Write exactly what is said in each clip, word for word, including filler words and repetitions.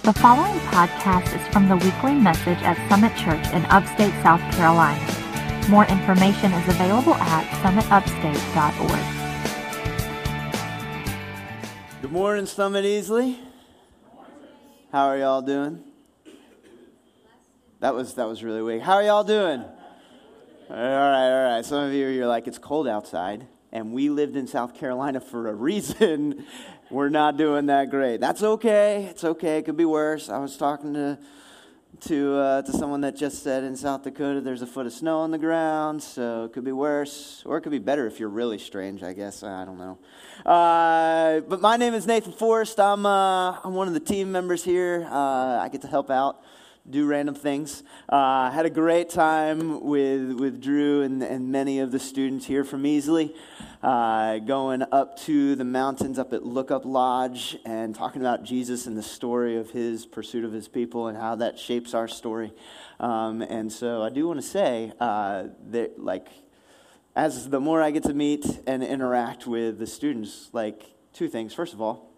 The following podcast is from the weekly message at Summit Church in Upstate, South Carolina. More information is available at summit upstate dot org. Good morning, Summit Easley. How are y'all doing? That was that was really weak. How are y'all doing? All right, all right. Some of you, you're like, it's cold outside, and we lived in South Carolina for a reason. We're not doing that great. That's okay. It's okay. It could be worse. I was talking to to uh, to someone that just said in South Dakota there's a foot of snow on the ground, so it could be worse, or it could be better if you're really strange, I guess. I don't know. Uh, but my name is Nathan Forrest. I'm uh, I'm one of the team members here. Uh, I get to help out, do random things. Uh, had a great time with with Drew and, and many of the students here from Easley, uh, going up to the mountains up at Lookup Lodge and talking about Jesus and the story of his pursuit of his people and how that shapes our story. Um, and so I do want to say uh, that, like, as the more I get to meet and interact with the students, like, two things. First of all,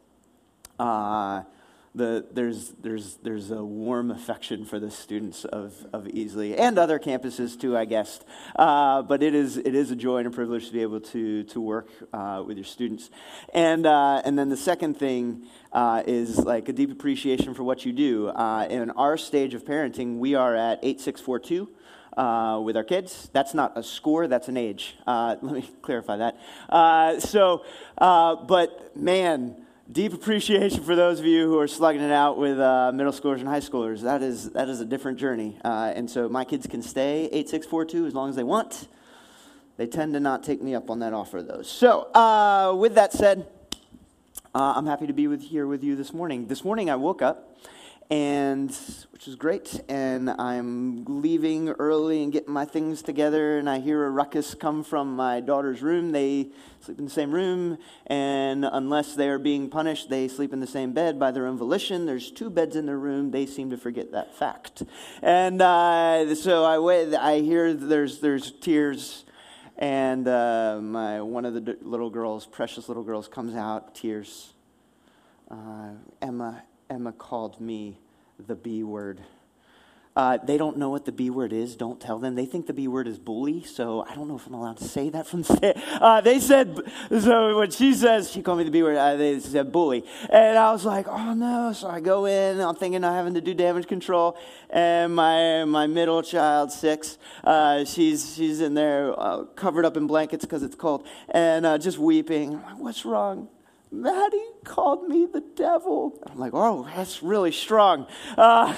uh, The, there's there's there's a warm affection for the students of, of Easley and other campuses too, I guess. Uh, but it is it is a joy and a privilege to be able to to work uh, with your students. And uh, and then the second thing uh, is like a deep appreciation for what you do. Uh, in our stage of parenting, we are at eight six four two. Uh, with our kids. That's not a score, that's an age. Uh, let me clarify that. Uh, so, uh, but man, deep appreciation for those of you who are slugging it out with uh, middle schoolers and high schoolers. That is that is a different journey. Uh, and so my kids can stay eight six four two as long as they want. They tend to not take me up on that offer, though. So uh, with that said, uh, I'm happy to be with here with you this morning. This morning I woke up, and which is great, and I'm leaving early and getting my things together, and I hear a ruckus come from my daughter's room. They sleep in the same room, and unless they are being punished, they sleep in the same bed by their own volition. There's two beds in their room. They seem to forget that fact. And uh, so I wait, I hear there's there's tears, and uh, my one of the little girls, precious little girls, comes out, tears. Uh, Emma, Emma called me the B word. Uh, they don't know what the B word is. Don't tell them. They think the B word is bully, so I don't know if I'm allowed to say that from the stage. Uh, they said, so when she says, she called me the B word, uh, they said bully. And I was like, oh no. So I go in, I'm thinking I'm having to do damage control, and my my middle child, six, uh, she's she's in there uh, covered up in blankets because it's cold, and uh, just weeping. I'm like, what's wrong? Maddie called me the devil. I'm like, oh, that's really strong. Uh,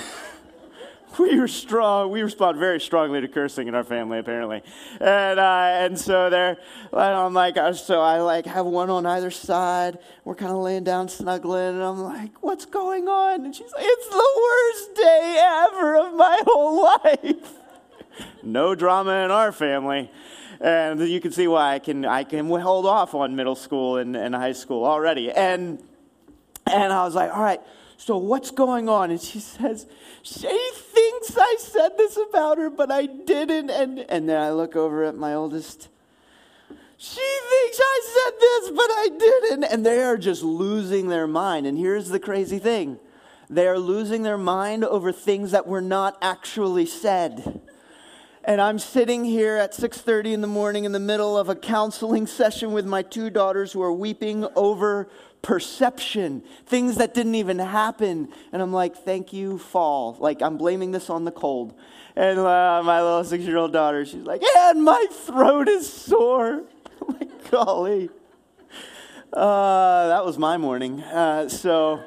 we were strong. We respond very strongly to cursing in our family, apparently. And uh, and so there, I'm like, so I like have one on either side. We're kind of laying down, snuggling, and I'm like, what's going on? And she's like, it's the worst day ever of my whole life. No drama in our family. And you can see why I can I can hold off on middle school and, and high school already. And and I was like, all right, so what's going on? And she says, she thinks I said this about her, but I didn't. And, and then I look over at my oldest. She thinks I said this, but I didn't. And they are just losing their mind. And here's the crazy thing. They are losing their mind over things that were not actually said. And I'm sitting here at six thirty in the morning in the middle of a counseling session with my two daughters who are weeping over perception, things that didn't even happen. And I'm like, thank you, fall. Like, I'm blaming this on the cold. And uh, my little six-year-old daughter, she's like, and my throat is sore. I'm like, golly. Uh, that was my morning. Uh, so,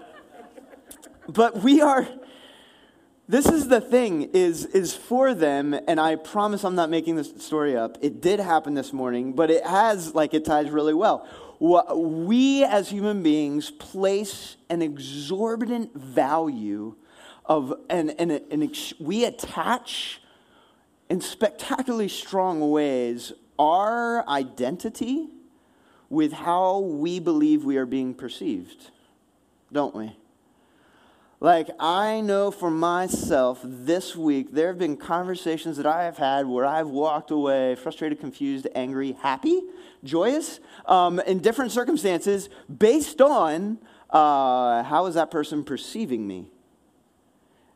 but we are... This is the thing, is is for them, and I promise I'm not making this story up. It did happen this morning, but it has, like, it ties really well. We as human beings place an exorbitant value of, and, and, and we attach in spectacularly strong ways our identity with how we believe we are being perceived, don't we? Like, I know for myself this week, there have been conversations that I have had where I've walked away frustrated, confused, angry, happy, joyous, um, in different circumstances based on uh, how is that person perceiving me.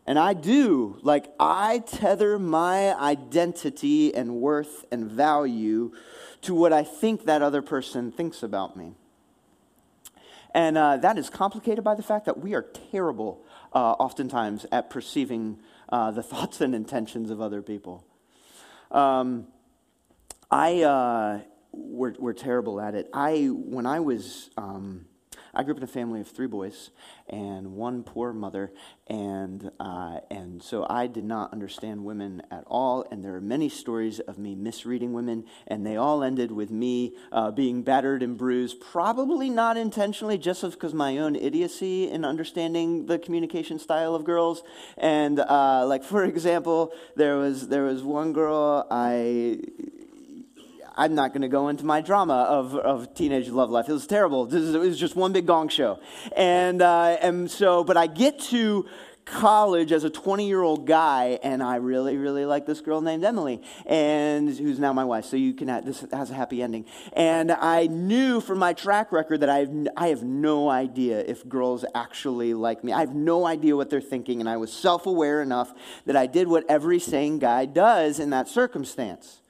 And I do. Like, I tether my identity and worth and value to what I think that other person thinks about me. And uh, that is complicated by the fact that we are terrible, uh, oftentimes, at perceiving uh, the thoughts and intentions of other people. Um, I, uh, we're, we're terrible at it. I, when I was, um, I grew up in a family of three boys and one poor mother, and uh, and so I did not understand women at all, and there are many stories of me misreading women, and they all ended with me uh, being battered and bruised, probably not intentionally, just because my own idiocy in understanding the communication style of girls. And uh, like, for example, there was there was one girl I... I'm not going to go into my drama of, of teenage love life. It was terrible. This is, it was just one big gong show. And, uh, and so, but I get to college as a twenty-year-old guy, and I really, really like this girl named Emily, and who's now my wife. So you can have, this has a happy ending. And I knew from my track record that I have, I have no idea if girls actually like me. I have no idea what they're thinking, and I was self-aware enough that I did what every sane guy does in that circumstance.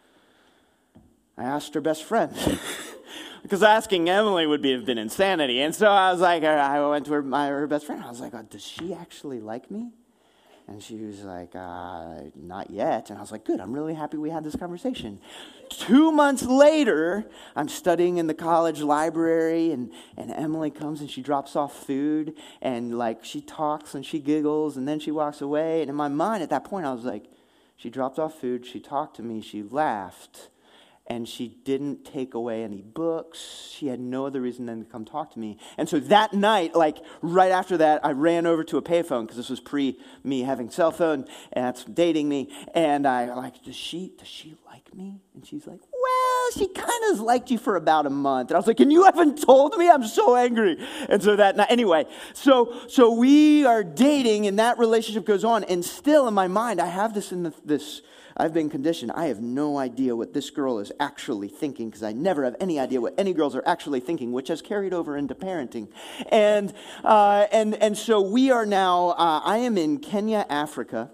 I asked her best friend, because asking Emily would be have been insanity. And so I was like, I went to her, my, her best friend. I was like, oh, does she actually like me? And she was like, uh, not yet. And I was like, good, I'm really happy we had this conversation. Two months later, I'm studying in the college library, and, and Emily comes and she drops off food, and like she talks and she giggles, and then she walks away. And in my mind at that point, I was like, she dropped off food, she talked to me, she laughed. And she didn't take away any books. She had no other reason than to come talk to me. And so that night, like right after that, I ran over to a payphone, because this was pre me having cell phone, and that's dating me. And I like, does she does she like me? And she's like, well, she kind of liked you for about a month. And I was like, and you haven't told me? I'm so angry. And so that night, anyway, so so we are dating, and that relationship goes on. And still in my mind, I have this in the, this. I've been conditioned. I have no idea what this girl is actually thinking, because I never have any idea what any girls are actually thinking, which has carried over into parenting. And uh, and and so we are now, uh, I am in Kenya, Africa,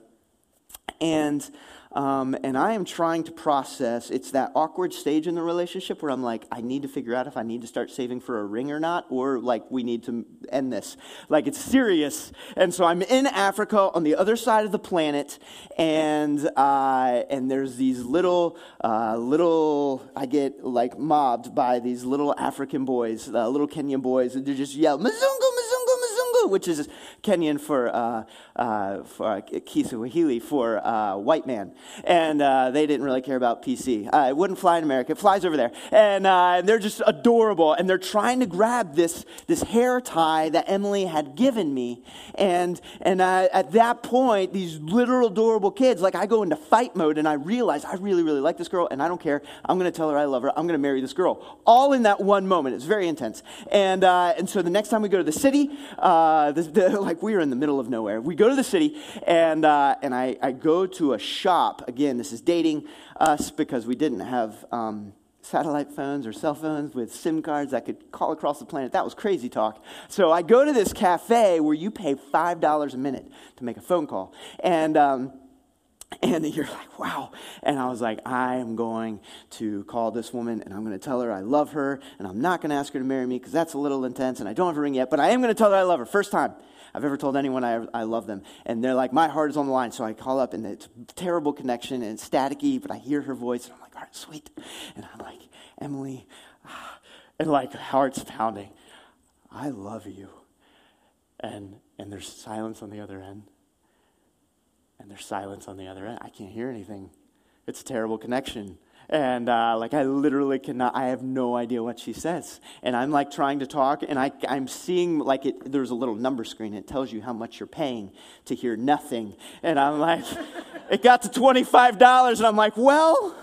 and um, and I am trying to process, it's that awkward stage in the relationship where I'm like, I need to figure out if I need to start saving for a ring or not, or like we need to end this. Like, it's serious. And so I'm in Africa on the other side of the planet, and uh, and there's these little, uh, little, I get like mobbed by these little African boys, uh, little Kenyan boys, and they just yell, Mzungu, Mzungu, Mzungu, which is Kenyan for, uh, uh, for uh, Kiswahili for uh, white man. And uh, they didn't really care about P C. Uh, it wouldn't fly in America. It flies over there. And uh, they're just adorable. And they're trying to grab this this hair tie that Emily had given me. And and uh, at that point, these literal adorable kids, like, I go into fight mode, and I realize I really, really like this girl, and I don't care. I'm going to tell her I love her. I'm going to marry this girl. All in that one moment. It's very intense. And uh, and so the next time we go to the city, uh, the, the, like we were in the middle of nowhere. We go to the city, and uh, and I, I go to a shop. Again, this is dating us, because we didn't have um, satellite phones or cell phones with SIM cards that could call across the planet. That was crazy talk. So I go to this cafe where you pay five dollars a minute to make a phone call. And um, and you're like, wow. And I was like, I am going to call this woman, and I'm going to tell her I love her, and I'm not going to ask her to marry me, because that's a little intense, and I don't have a ring yet, but I am going to tell her I love her. First time I've ever told anyone I, I love them. And they're like, my heart is on the line. So I call up, and it's a terrible connection, and it's staticky, but I hear her voice, and I'm like, all right, sweet. And I'm like, Emily, and like, heart's pounding. I love you. And and there's silence on the other end. And there's silence on the other end. I can't hear anything. It's a terrible connection. And uh, like I literally cannot, I have no idea what she says. And I'm like trying to talk, and I, I'm seeing like it, there's a little number screen. It tells you how much you're paying to hear nothing. And I'm like, it got to twenty-five dollars, and I'm like, well,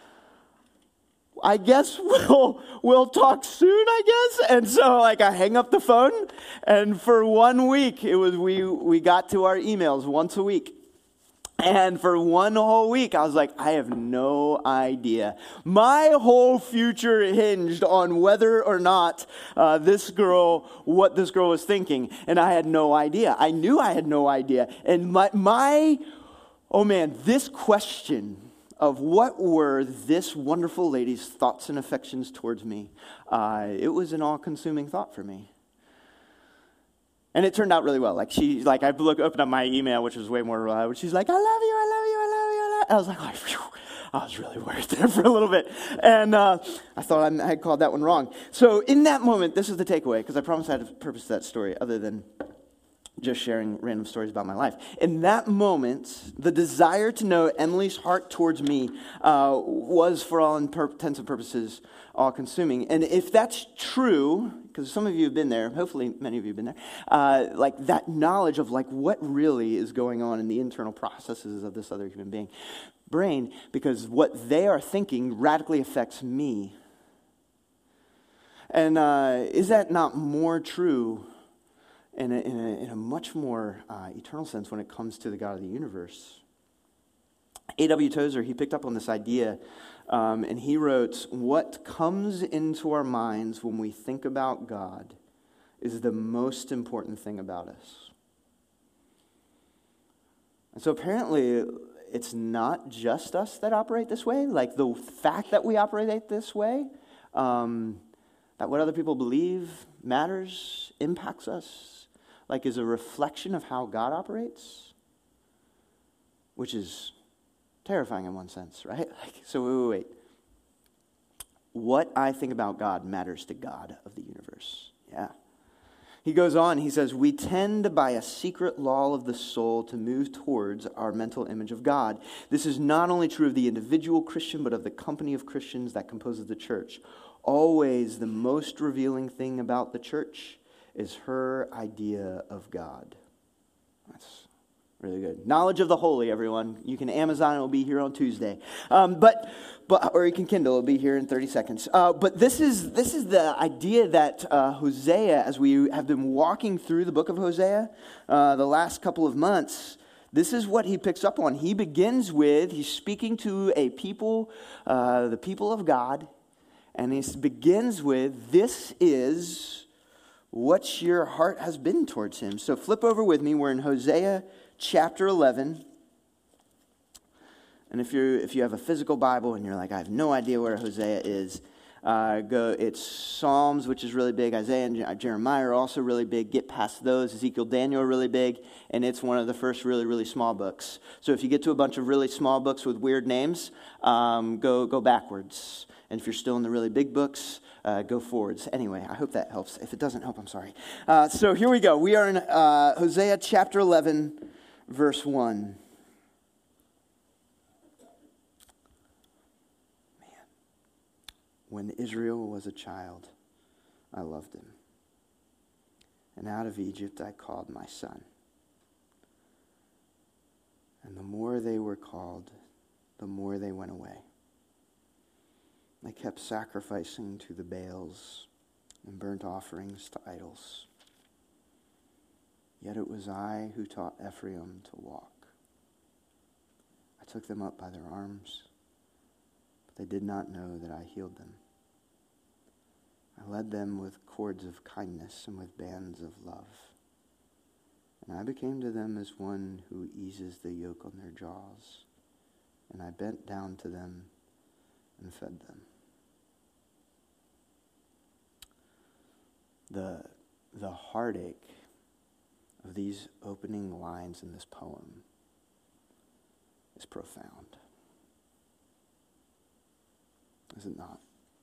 I guess we'll we'll talk soon, I guess. And so like I hang up the phone, and for one week, it was we we got to our emails once a week. And for one whole week, I was like, I have no idea. My whole future hinged on whether or not uh, this girl, what this girl was thinking. And I had no idea. I knew I had no idea. And my, my oh man, this question of what were this wonderful lady's thoughts and affections towards me, uh, it was an all-consuming thought for me. And it turned out really well. Like she, like I look, opened up my email, which was way more reliable. She's like, "I love you, I love you, I love you, I love you." I was like, oh, phew. I was really worried there for a little bit, and uh, I thought I had called that one wrong. So in that moment, this is the takeaway, because I promised I had a purpose to that story, other than just sharing random stories about my life. In that moment, the desire to know Emily's heart towards me uh, was, for all intents and purposes, all-consuming. And if that's true, because some of you have been there, hopefully many of you have been there, uh, like that knowledge of like what really is going on in the internal processes of this other human being brain, because what they are thinking radically affects me. And uh, is that not more true in a, in a, in a much more uh, eternal sense when it comes to the God of the universe? A W Tozer, he picked up on this idea, um, and he wrote, "What comes into our minds when we think about God is the most important thing about us." And so apparently, it's not just us that operate this way. Like the fact that we operate this way, um, that what other people believe matters, impacts us, like is a reflection of how God operates, which is terrifying in one sense, right? Like, so wait, wait, wait. What I think about God matters to God of the universe. Yeah. He goes on, he says, "We tend by a secret law of the soul to move towards our mental image of God. This is not only true of the individual Christian, but of the company of Christians that composes the church. Always the most revealing thing about the church is her idea of God." That's really good. Knowledge of the Holy, everyone. You can Amazon, it will be here on Tuesday. Um, but, but, or you can Kindle, it will be here in thirty seconds. Uh, but this is this is the idea that uh, Hosea, as we have been walking through the book of Hosea uh, the last couple of months, this is what he picks up on. He begins with, he's speaking to a people, uh, the people of God, and he begins with, this is what your heart has been towards him. So flip over with me. We're in Hosea chapter eleven. And if you if you have a physical Bible and you're like, I have no idea where Hosea is, uh, go. It's Psalms, which is really big. Isaiah and Jeremiah are also really big. Get past those. Ezekiel, Daniel are really big. And it's one of the first really, really small books. So if you get to a bunch of really small books with weird names, um, go go backwards. And if you're still in the really big books, uh, go forwards. Anyway, I hope that helps. If it doesn't help, I'm sorry. Uh, so here we go. We are in uh, Hosea chapter eleven, verse one. Man, when Israel was a child, I loved him. And out of Egypt I called my son. And the more they were called, the more they went away. They kept sacrificing to the Baals and burnt offerings to idols. Yet it was I who taught Ephraim to walk. I took them up by their arms, but they did not know that I healed them. I led them with cords of kindness and with bands of love. And I became to them as one who eases the yoke on their jaws. And I bent down to them and fed them. The, the heartache of these opening lines in this poem is profound. Is it not?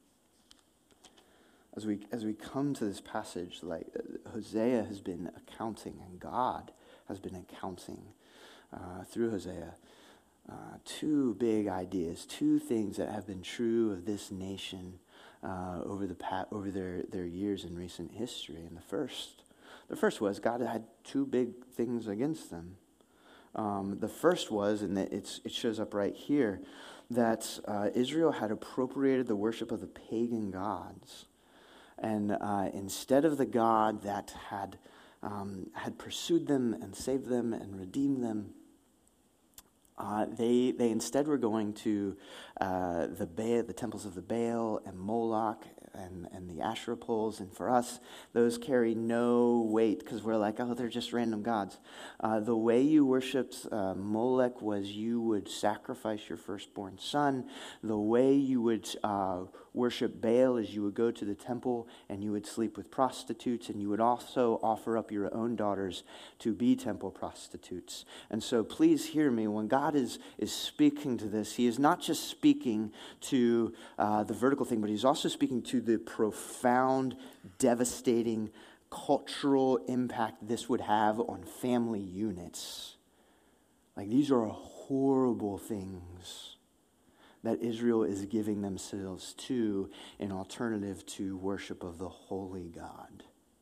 As we as we come to this passage, like uh, Hosea has been accounting, and God has been accounting uh, through Hosea uh, two big ideas, two things that have been true of this nation uh, over the pa- over their, their years in recent history. And the first, the first was God had two big things against them. Um, the first was, and it's, it shows up right here, that uh, Israel had appropriated the worship of the pagan gods. And uh, instead of the God that had um, had pursued them and saved them and redeemed them, Uh, they they instead were going to uh, the Baal, the temples of the Baal and Moloch and, and the Asherah poles. And for us, those carry no weight because we're like, oh, they're just random gods. Uh, the way you worshipped uh, Molech was you would sacrifice your firstborn son. The way you would uh, worship Baal is you would go to the temple and you would sleep with prostitutes, and you would also offer up your own daughters to be temple prostitutes. And so please hear me. When God is, is speaking to this, he is not just speaking to uh, the vertical thing, but he's also speaking to the profound, devastating cultural impact this would have on family units. Like, these are horrible things that Israel is giving themselves to in alternative to worship of the holy God.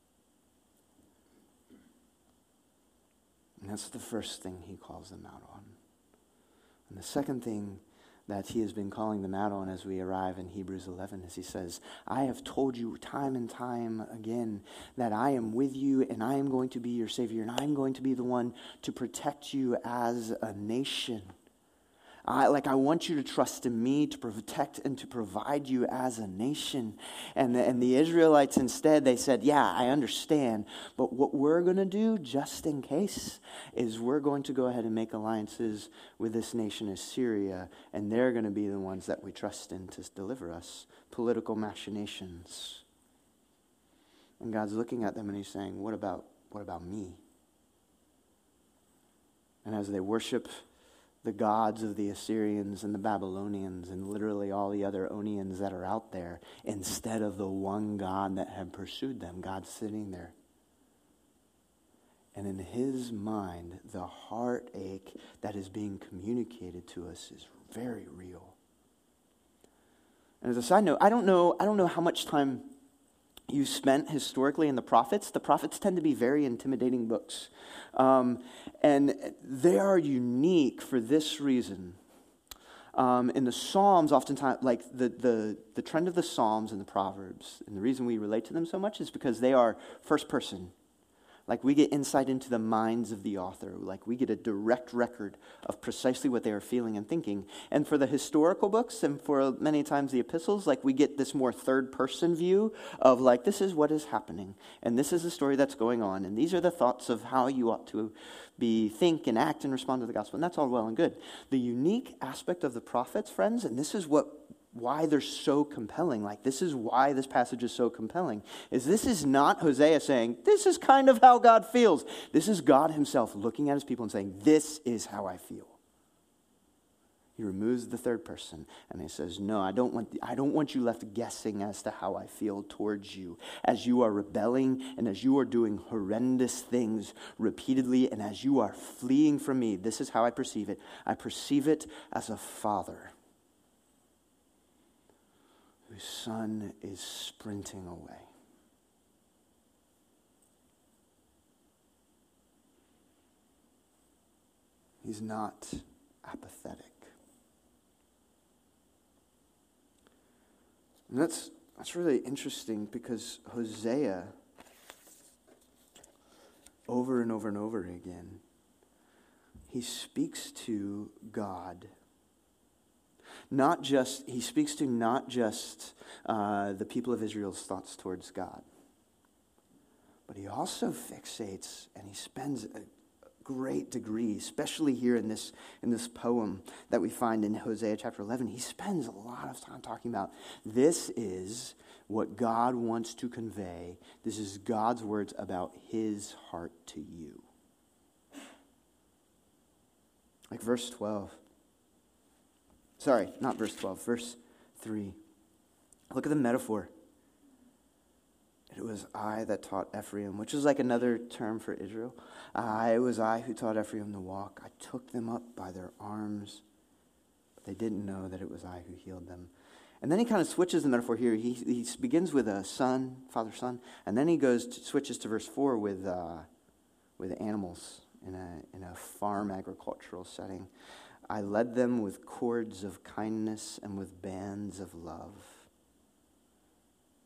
And that's the first thing he calls them out on. And the second thing that he has been calling them out on as we arrive in Hebrews eleven is he says, I have told you time and time again that I am with you and I am going to be your Savior and I am going to be the one to protect you as a nation. I, like, I want you to trust in me to protect and to provide you as a nation. And the, and the Israelites instead, they said, yeah, I understand. But what we're going to do, just in case, is we're going to go ahead and make alliances with this nation Assyria. And they're going to be the ones that we trust in to deliver us. Political machinations. And God's looking at them and he's saying, what about, what about me? And as they worship the gods of the Assyrians and the Babylonians and literally all the other Onians that are out there, instead of the one God that had pursued them, God's sitting there. And in his mind, the heartache that is being communicated to us is very real. And as a side note, I don't know, I don't know how much time you spent historically in the prophets. The prophets tend to be very intimidating books. Um, and they are unique for this reason. Um, in the Psalms, oftentimes, like the, the, the trend of the Psalms and the Proverbs, and the reason we relate to them so much is because they are first person. Like, we get insight into the minds of the author. Like, we get a direct record of precisely what they are feeling and thinking. And for the historical books and for many times the epistles, like, we get this more third-person view of, like, this is what is happening. And this is the story that's going on. And these are the thoughts of how you ought to be, think and act and respond to the gospel. And that's all well and good. The unique aspect of the prophets, friends, and this is what why they're so compelling, like this is why this passage is so compelling, is this is not Hosea saying, this is kind of how God feels. This is God himself looking at his people and saying, this is how I feel. He removes the third person and he says, no, I don't want the, I don't want you left guessing as to how I feel towards you. As you are rebelling and as you are doing horrendous things repeatedly and as you are fleeing from me, this is how I perceive it. I perceive it as a father whose son is sprinting away. He's not apathetic. And that's that's really interesting because Hosea, over and over and over again, he speaks to God. Not just, he speaks to not just uh, the people of Israel's thoughts towards God, but he also fixates and he spends a great degree, especially here in this in this poem that we find in Hosea chapter eleven, he spends a lot of time talking about this is what God wants to convey. This is God's words about his heart to you. Like verse twelve. Sorry, not verse twelve, verse three. Look at the metaphor. It was I that taught Ephraim, which is like another term for Israel. Uh, it was I who taught Ephraim to walk. I took them up by their arms, but they didn't know that it was I who healed them. And then he kind of switches the metaphor here. He he begins with a son, father, son, and then he goes to, switches to verse four with uh, with animals in a in a farm agricultural setting. I led them with cords of kindness and with bands of love.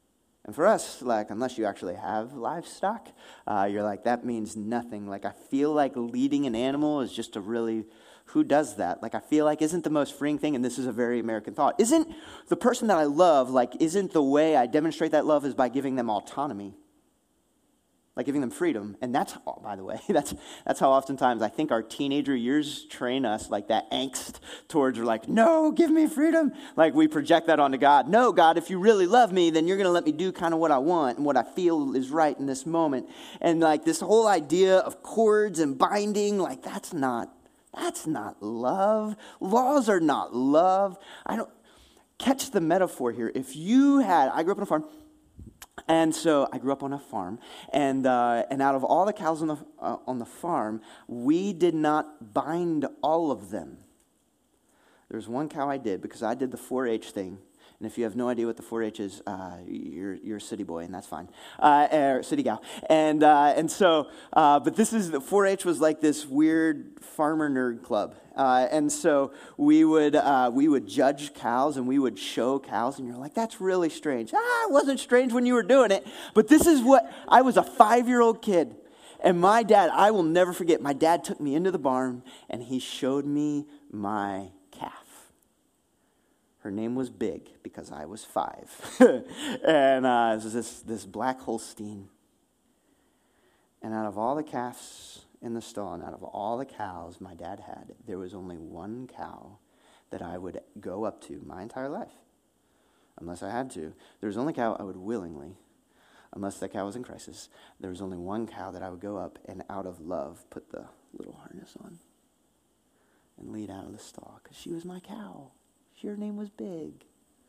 And for us, like, unless you actually have livestock, uh, you're like, that means nothing. Like, I feel like leading an animal is just a really, who does that? Like, I feel like isn't the most freeing thing, and this is a very American thought, isn't the person that I love, like, isn't the way I demonstrate that love is by giving them autonomy? Like giving them freedom. And that's, oh, by the way, that's that's how oftentimes I think our teenager years train us, like that angst towards, we're like, no, give me freedom. Like we project that onto God. No, God, if you really love me, then you're going to let me do kind of what I want and what I feel is right in this moment. And like this whole idea of cords and binding, like that's not, that's not love. Laws are not love. I don't, catch the metaphor here. If you had, I grew up on a farm, and so I grew up on a farm, and uh, and out of all the cows on the uh, on the farm, we did not bind all of them. There was one cow I did because I did the four H thing, and if you have no idea what the four H is, uh, you're you're a city boy, and that's fine, uh, or city gal, and uh, and so, uh, but this is the four H was like this weird farmer nerd club. Uh, and so we would uh, we would judge cows and we would show cows, and you're like, that's really strange. Ah, it wasn't strange when you were doing it, but this is what, I was a five-year-old kid, and my dad, I will never forget, my dad took me into the barn, and he showed me my calf. Her name was Big, because I was five, and uh, it was this, this black Holstein, and out of all the calves in the stall, and out of all the cows my dad had, there was only one cow that I would go up to my entire life, unless I had to. There was only cow I would willingly, unless that cow was in crisis. There was only one cow that I would go up and out of love put the little harness on and lead out of the stall, because she was my cow. Her name was Big,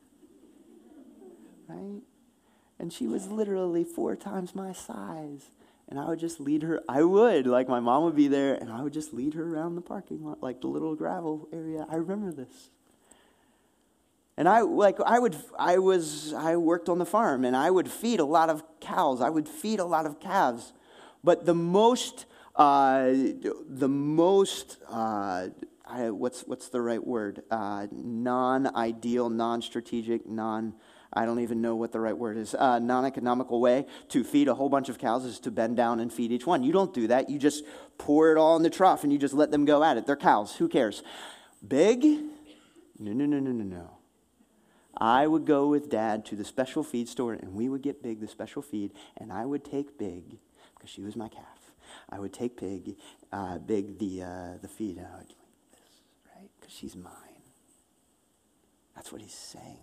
right? And she was literally four times my size. And I would just lead her, I would, like my mom would be there, and I would just lead her around the parking lot, like the little gravel area. I remember this. And I, like, I would, I was, I worked on the farm, and I would feed a lot of cows. I would feed a lot of calves. But the most, uh, the most, uh, I, what's, what's the right word? Uh, non-ideal, non-strategic, non I don't even know what the right word is, uh, non-economical way to feed a whole bunch of cows is to bend down and feed each one. You don't do that. You just pour it all in the trough and you just let them go at it. They're cows. Who cares? Big? No, no, no, no, no, no. I would go with Dad to the special feed store, and we would get Big the special feed, and I would take Big, because she was my calf. I would take Big, uh, Big the uh, the feed, and I would do this, right? Because she's mine. That's what he's saying.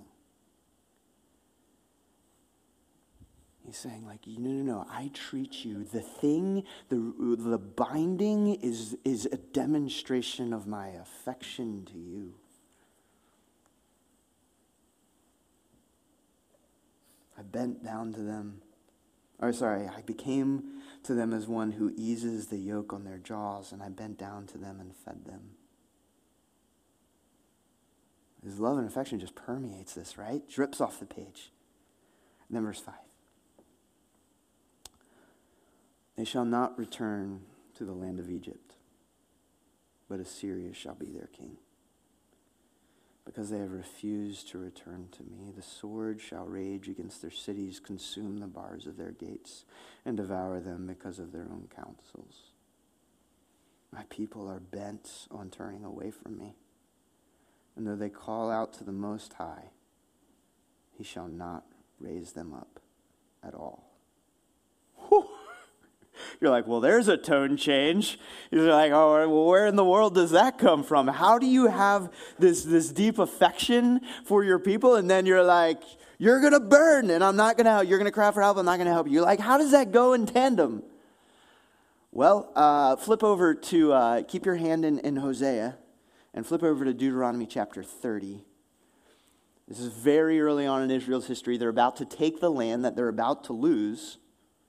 He's saying, like, no, no, no, I treat you. The thing, the the binding is, is a demonstration of my affection to you. I bent down to them. Or sorry, I became to them as one who eases the yoke on their jaws, and I bent down to them and fed them. His love and affection just permeates this, right? Drips off the page. And then verse five. They shall not return to the land of Egypt, but Assyria shall be their king. Because they have refused to return to me, the sword shall rage against their cities, consume the bars of their gates, and devour them because of their own counsels. My people are bent on turning away from me, and though they call out to the Most High, he shall not raise them up at all. Whew. You're like, well, there's a tone change. You're like, oh, well, where in the world does that come from? How do you have this, this deep affection for your people? And then you're like, you're going to burn, and I'm not going to help. You're going to cry for help, I'm not going to help you. You're like, how does that go in tandem? Well, uh, flip over to, uh, keep your hand in, in Hosea, and flip over to Deuteronomy chapter thirty. This is very early on in Israel's history. They're about to take the land that they're about to lose.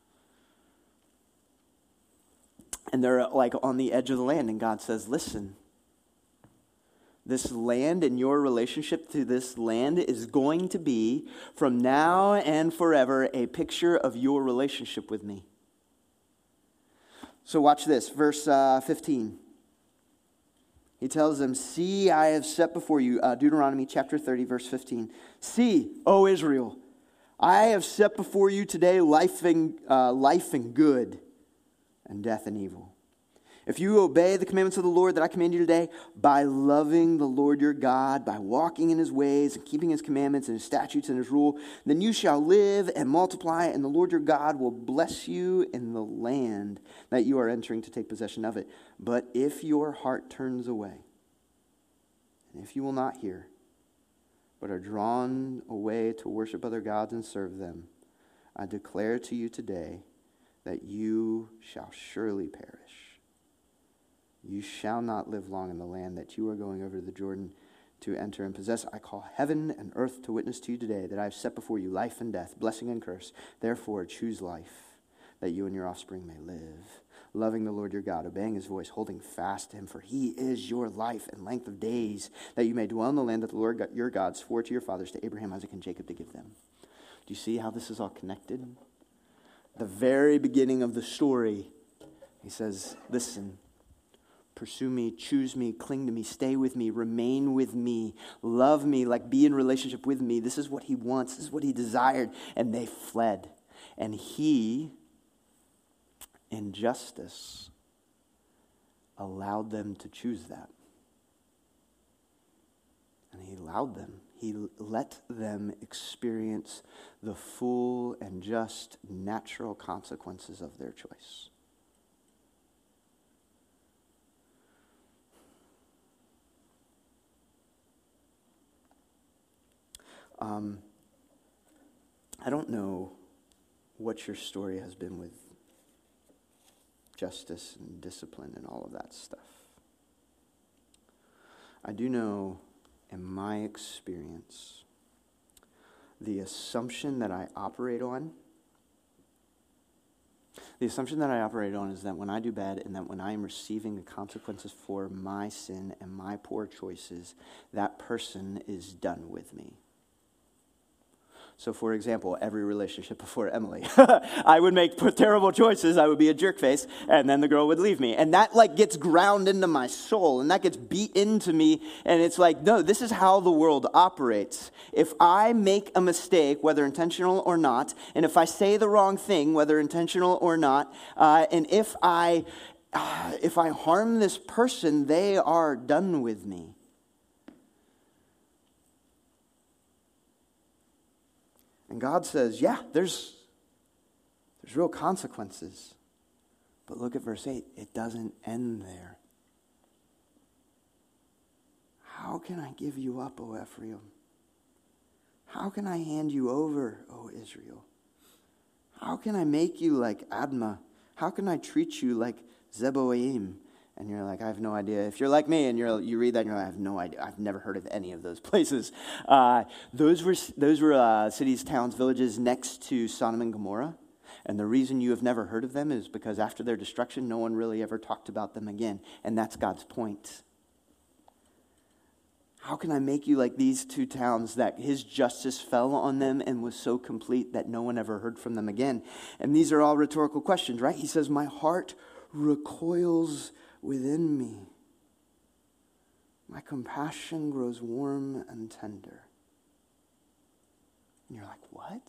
And they're like on the edge of the land, and God says, listen, this land and your relationship to this land is going to be, from now and forever, a picture of your relationship with me. So watch this, verse uh, fifteen. He tells them, see, I have set before you, uh, Deuteronomy chapter thirty, verse fifteen. See, O Israel, I have set before you today life and, uh, life and good, and death and evil. If you obey the commandments of the Lord that I command you today, by loving the Lord your God, by walking in his ways and keeping his commandments and his statutes and his rule, then you shall live and multiply, and the Lord your God will bless you in the land that you are entering to take possession of it. But if your heart turns away, and if you will not hear, but are drawn away to worship other gods and serve them, I declare to you today that you shall surely perish. You shall not live long in the land that you are going over the Jordan to enter and possess. I call heaven and earth to witness to you today that I have set before you life and death, blessing and curse. Therefore choose life, that you and your offspring may live, loving the Lord your God, obeying his voice, holding fast to him, for he is your life and length of days, that you may dwell in the land that the Lord your God swore to your fathers, to Abraham, Isaac, and Jacob, to give them. Do you see how this is all connected? The very beginning of the story, he says, listen, pursue me, choose me, cling to me, stay with me, remain with me, love me, like be in relationship with me. This is what he wants. This is what he desired. And they fled. And he, in justice, allowed them to choose that. And he allowed them. He let them experience the full and just natural consequences of their choice. Um, I don't know what your story has been with justice and discipline and all of that stuff. I do know, in my experience, the assumption that I operate on, the assumption that I operate on is that when I do bad and that when I am receiving the consequences for my sin and my poor choices, that person is done with me. So, for example, every relationship before Emily, I would make terrible choices. I would be a jerk face, and then the girl would leave me. And that, like, gets ground into my soul, and that gets beat into me. And it's like, no, this is how the world operates. If I make a mistake, whether intentional or not, and if I say the wrong thing, whether intentional or not, uh, and if I, uh, if I harm this person, they are done with me. And God says, yeah, there's, there's real consequences. But look at verse eight. It doesn't end there. How can I give you up, O Ephraim? How can I hand you over, O Israel? How can I make you like Admah? How can I treat you like Zeboim? And you're like, I have no idea. If you're like me and you're, you read that and you're like, I have no idea. I've never heard of any of those places. Uh, those were those were uh, cities, towns, villages next to Sodom and Gomorrah. And the reason you have never heard of them is because after their destruction, no one really ever talked about them again. And that's God's point. How can I make you like these two towns that his justice fell on them and was so complete that no one ever heard from them again? And these are all rhetorical questions, right? He says, my heart recoils within me. My compassion grows warm and tender. And you're like, what?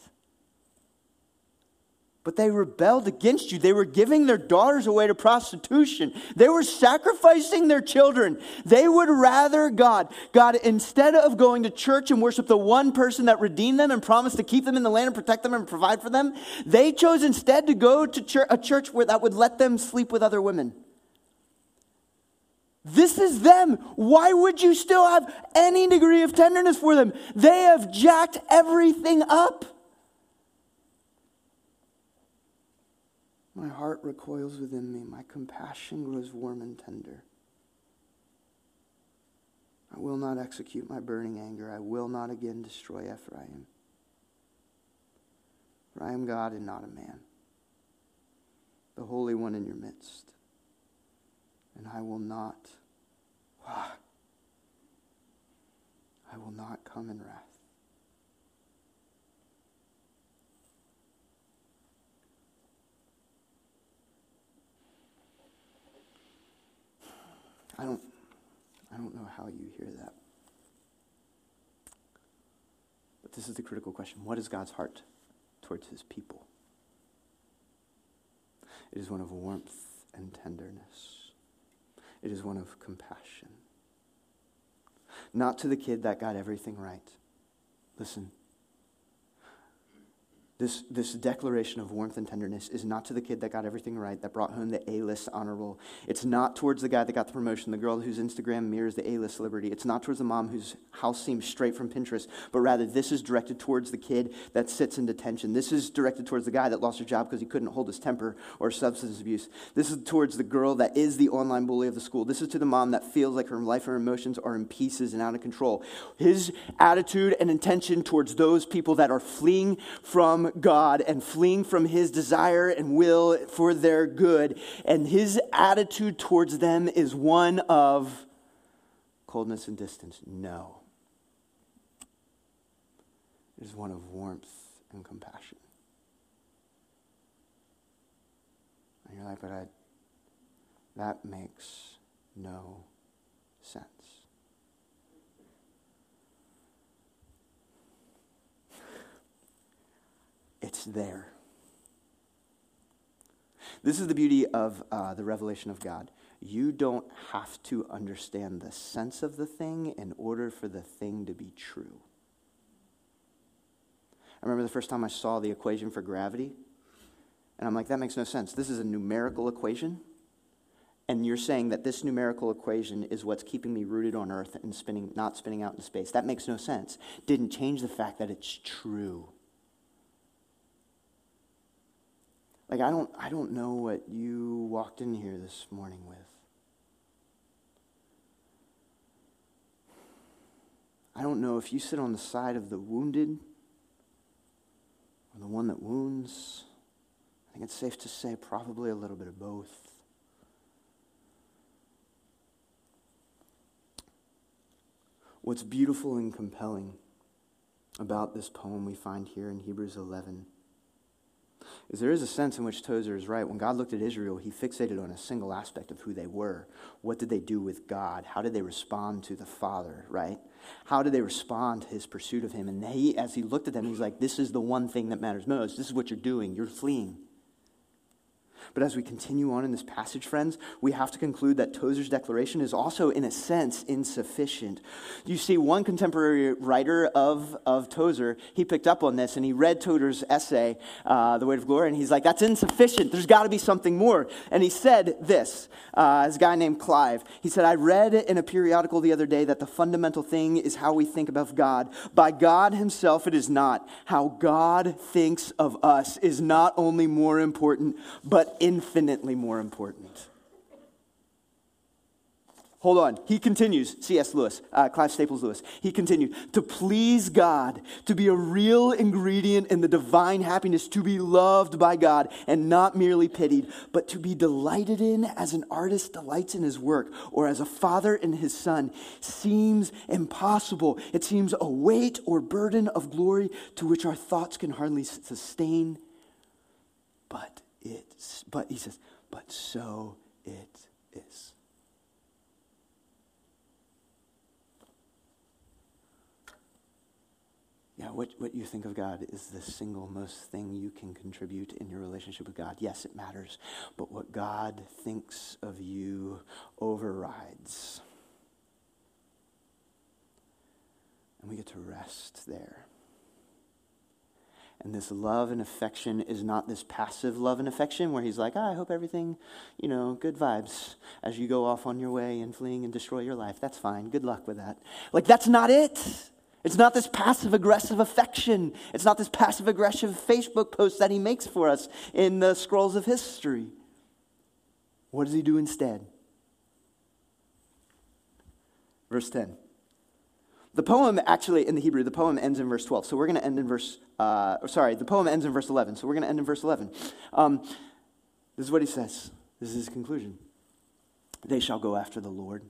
But they rebelled against you. They were giving their daughters away to prostitution. They were sacrificing their children. They would rather God, God, instead of going to church and worship the one person that redeemed them and promised to keep them in the land and protect them and provide for them, they chose instead to go to church, a church where that would let them sleep with other women. This is them. Why would you still have any degree of tenderness for them? They have jacked everything up. My heart recoils within me. My compassion grows warm and tender. I will not execute my burning anger. I will not again destroy Ephraim. For I am God and not a man, the Holy One in your midst. And I will not, I will not come in wrath. I don't, I don't know how you hear that. But this is the critical question. What is God's heart towards his people? It is one of warmth and tenderness. It is one of compassion. Not to the kid that got everything right. Listen. This, this declaration of warmth and tenderness is not to the kid that got everything right, that brought home the A-list honor roll. It's not towards the guy that got the promotion, the girl whose Instagram mirrors the A-list celebrity. It's not towards the mom whose house seems straight from Pinterest, but rather this is directed towards the kid that sits in detention. This is directed towards the guy that lost her job because he couldn't hold his temper or substance abuse. This is towards the girl that is the online bully of the school. This is to the mom that feels like her life and her emotions are in pieces and out of control. His attitude and intention towards those people that are fleeing from God and fleeing from his desire and will for their good. And his attitude towards them is one of coldness and distance. No. It is one of warmth and compassion. And you're like, but I, that makes no sense. It's there. This is the beauty of uh, the revelation of God. You don't have to understand the sense of the thing in order for the thing to be true. I remember the first time I saw the equation for gravity, and I'm like, that makes no sense. This is a numerical equation, and you're saying that this numerical equation is what's keeping me rooted on Earth and spinning, not spinning out in space. That makes no sense. Didn't change the fact that it's true. Like, I don't I don't know what you walked in here this morning with. I don't know if you sit on the side of the wounded or the one that wounds. I think it's safe to say probably a little bit of both. What's beautiful and compelling about this poem we find here in Hebrews eleven is there is a sense in which Tozer is right. When God looked at Israel, he fixated on a single aspect of who they were. What did they do with God? How did they respond to the Father, right? How did they respond to his pursuit of him? And he, as he looked at them, he's like, this is the one thing that matters most. This is what you're doing. You're fleeing. But as we continue on in this passage, friends, we have to conclude that Tozer's declaration is also, in a sense, insufficient. You see, one contemporary writer of, of Tozer, he picked up on this, and he read Tozer's essay, uh, The Weight of Glory, and he's like, that's insufficient. There's got to be something more. And he said this, uh, as a guy named Clive. He said, I read in a periodical the other day that the fundamental thing is how we think about God. By God himself, it is not. How God thinks of us is not only more important, but infinitely more important. Hold on. He continues, C S Lewis, uh, Clive Staples Lewis. He continued, to please God, to be a real ingredient in the divine happiness, to be loved by God and not merely pitied, but to be delighted in as an artist delights in his work or as a father in his son, seems impossible. It seems a weight or burden of glory to which our thoughts can hardly sustain. But it's, but he says, but so it is. Yeah, what, what you think of God is the single most thing you can contribute in your relationship with God. Yes, it matters, but what God thinks of you overrides. And we get to rest there. And this love and affection is not this passive love and affection where he's like, ah, I hope everything, you know, good vibes as you go off on your way and fleeing and destroy your life. That's fine. Good luck with that. Like, that's not it. It's not this passive-aggressive affection. It's not this passive-aggressive Facebook post that he makes for us in the scrolls of history. What does he do instead? Verse ten. The poem, actually, in the Hebrew, the poem ends in verse twelve. So we're going to end in verse, uh, sorry, the poem ends in verse eleven. So we're going to end in verse eleven. Um, this is what he says. This is his conclusion. They shall go after the Lord.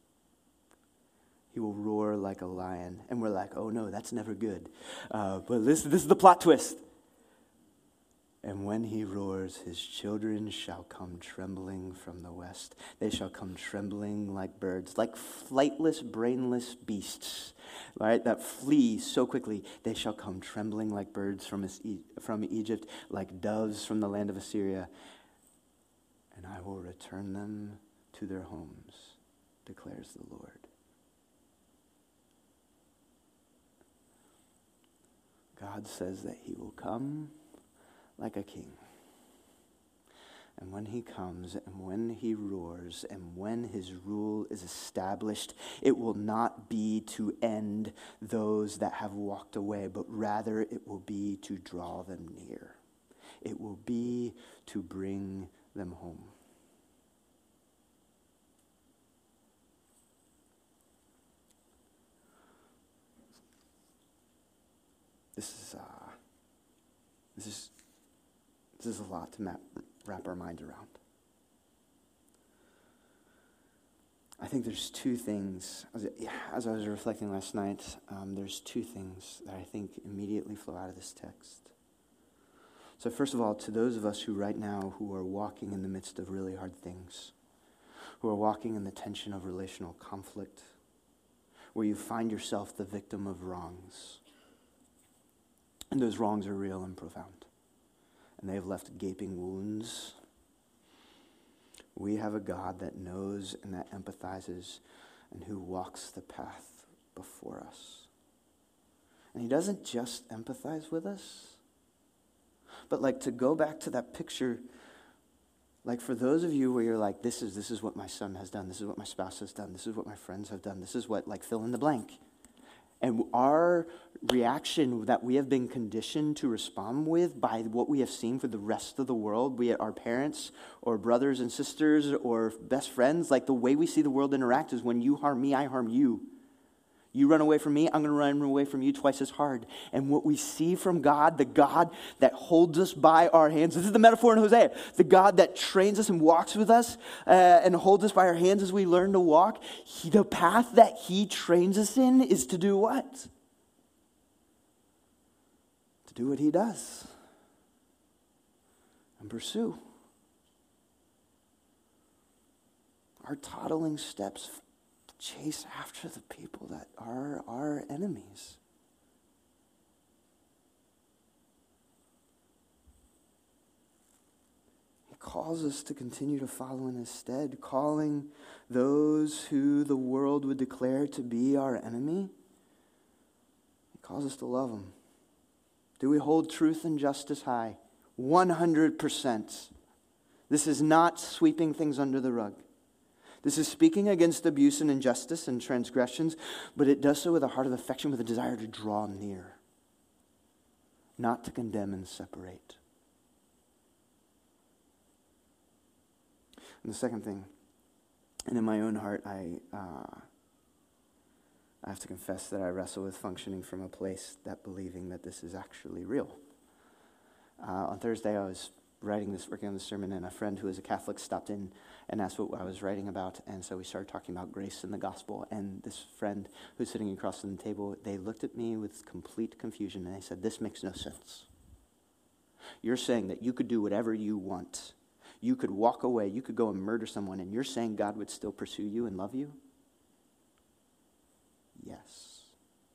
He will roar like a lion. And we're like, oh no, that's never good. Uh, but this, this is the plot twist. And when he roars, his children shall come trembling from the west. They shall come trembling like birds, like flightless, brainless beasts, right, that flee so quickly. They shall come trembling like birds from, from Egypt, like doves from the land of Assyria. And I will return them to their homes, declares the Lord. God says that he will come like a king. And when he comes, and when he roars, and when his rule is established, it will not be to end those that have walked away, but rather it will be to draw them near. It will be to bring them home. This is uh, this is this is a lot to map, wrap our minds around. I think there's two things, as, as I was reflecting last night, um, there's two things that I think immediately flow out of this text. So first of all, to those of us who right now who are walking in the midst of really hard things, who are walking in the tension of relational conflict, where you find yourself the victim of wrongs, and those wrongs are real and profound, and they have left gaping wounds. We have a God that knows and that empathizes and who walks the path before us. And he doesn't just empathize with us, but like to go back to that picture, like for those of you where you're like, this is this is what my son has done, this is what my spouse has done, this is what my friends have done, this is what, like, fill in the blank. And our reaction that we have been conditioned to respond with by what we have seen for the rest of the world, be it our parents or brothers and sisters or best friends, like the way we see the world interact is when you harm me, I harm you. You run away from me, I'm going to run away from you twice as hard. And what we see from God, the God that holds us by our hands, this is the metaphor in Hosea, the God that trains us and walks with us uh, and holds us by our hands as we learn to walk, he, the path that he trains us in is to do what? To do what he does and pursue. Our toddling steps chase after the people that are our enemies. He calls us to continue to follow in his stead, calling those who the world would declare to be our enemy. He calls us to love them. Do we hold truth and justice high? one hundred percent. This is not sweeping things under the rug. This is speaking against abuse and injustice and transgressions, but it does so with a heart of affection, with a desire to draw near, not to condemn and separate. And the second thing, and in my own heart, I uh, I have to confess that I wrestle with functioning from a place that believing that this is actually real. Uh, on Thursday, I was writing this, working on this sermon, and a friend who is a Catholic stopped in and asked what I was writing about, and so we started talking about grace and the gospel, and this friend who's sitting across from the table, they looked at me with complete confusion, and they said, this makes no sense. You're saying that you could do whatever you want. You could walk away, you could go and murder someone, and you're saying God would still pursue you and love you? Yes.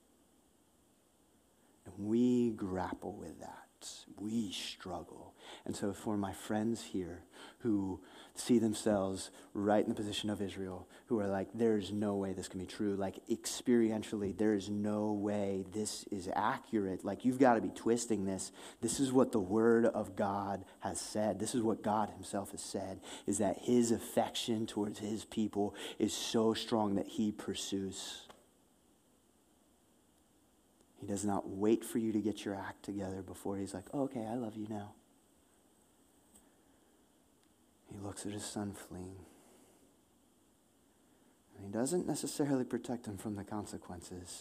And we grapple with that. We struggle. And so for my friends here who see themselves right in the position of Israel, who are like, there's no way this can be true, like experientially, there is no way this is accurate, like you've got to be twisting this. This is what the Word of God has said. This is what God himself has said, is that his affection towards his people is so strong that he pursues. He does not wait for you to get your act together before he's like, oh, okay, I love you now. He looks at his son fleeing. And he doesn't necessarily protect him from the consequences,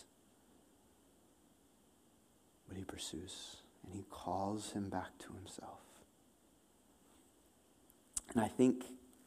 but he pursues and he calls him back to himself. And I think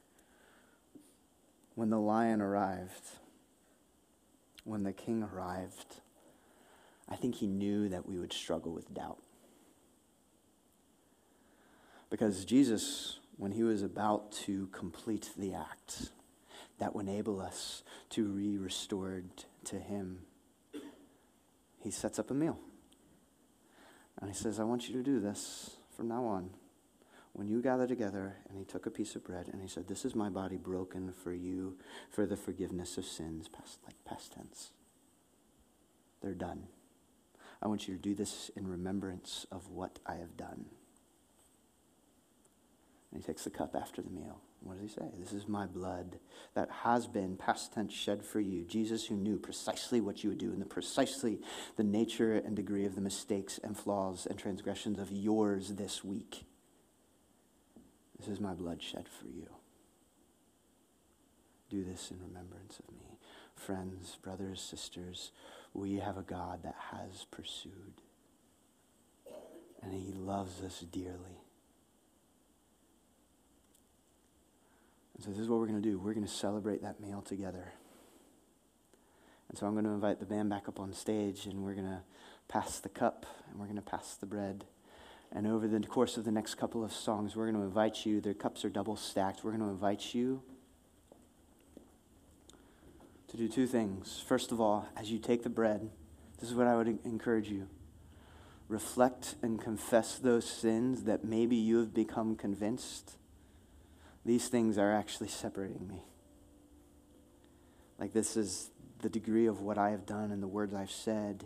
when the lion arrived, when the king arrived, I think he knew that we would struggle with doubt. Because Jesus, when he was about to complete the act that would enable us to be restored to him, he sets up a meal. And he says, I want you to do this from now on. When you gather together, and he took a piece of bread, and he said, this is my body broken for you for the forgiveness of sins, past, like past tense. They're done. I want you to do this in remembrance of what I have done. And he takes the cup after the meal. What does he say? This is my blood that has been, past tense, shed for you. Jesus, who knew precisely what you would do and the precisely the nature and degree of the mistakes and flaws and transgressions of yours this week. This is my blood shed for you. Do this in remembrance of me. Friends, brothers, sisters, we have a God that has pursued. And he loves us dearly. And so this is what we're going to do. We're going to celebrate that meal together. And so I'm going to invite the band back up on stage, and we're going to pass the cup, and we're going to pass the bread. And over the course of the next couple of songs, we're going to invite you. Their cups are double stacked. We're going to invite you to do two things. First of all, as you take the bread, this is what I would encourage you. Reflect and confess those sins that maybe you have become convinced. These things are actually separating me. Like, this is the degree of what I have done and the words I've said.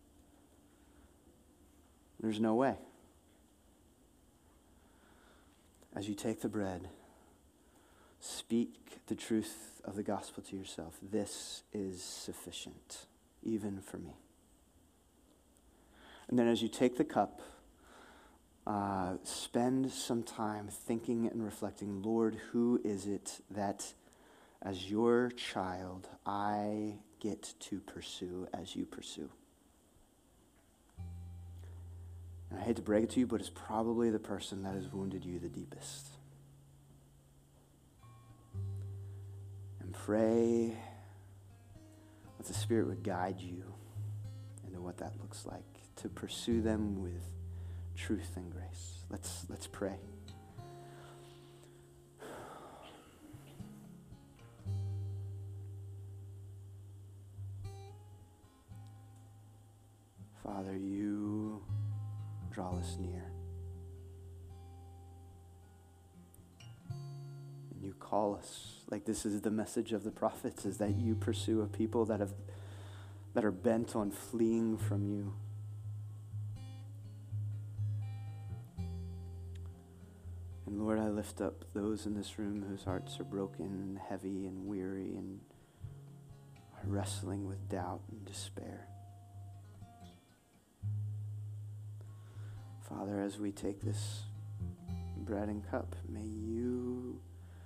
There's no way. As you take the bread, speak the truth of the gospel to yourself. This is sufficient, even for me. And then as you take the cup, uh, spend some time thinking and reflecting, Lord, who is it that as your child I get to pursue as you pursue? And I hate to break it to you, but it's probably the person that has wounded you the deepest. And pray that the Spirit would guide you into what that looks like, to pursue them with truth and grace. Let's, let's pray. Father, you draw us near. And you call us, like this is the message of the prophets, is that you pursue a people that have that are bent on fleeing from you. And Lord, I lift up those in this room whose hearts are broken and heavy and weary and are wrestling with doubt and despair. Father, as we take this bread and cup, may you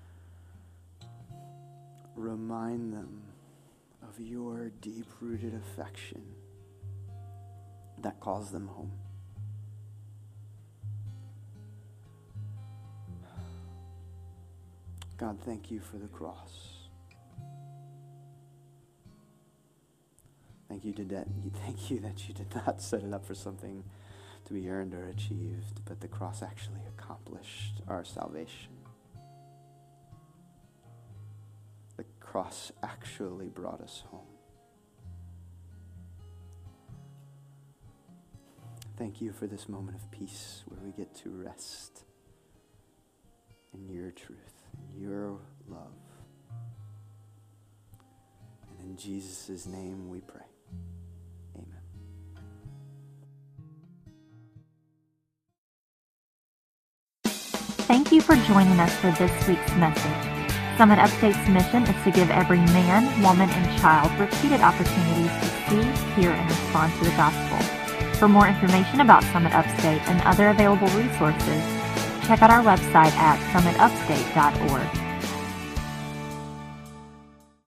remind them of your deep-rooted affection that calls them home. God, thank you for the cross. Thank you, to that, thank you that you did not set it up for something to be earned or achieved, but the cross actually accomplished our salvation. The cross actually brought us home. Thank you for this moment of peace where we get to rest in your truth, in your love. And in Jesus' name we pray. Amen. Thank you for joining us for this week's message. Summit Upstate's mission is to give every man, woman, and child repeated opportunities to see, hear, and respond to the gospel. For more information about Summit Upstate and other available resources, check out our website at summit upstate dot org.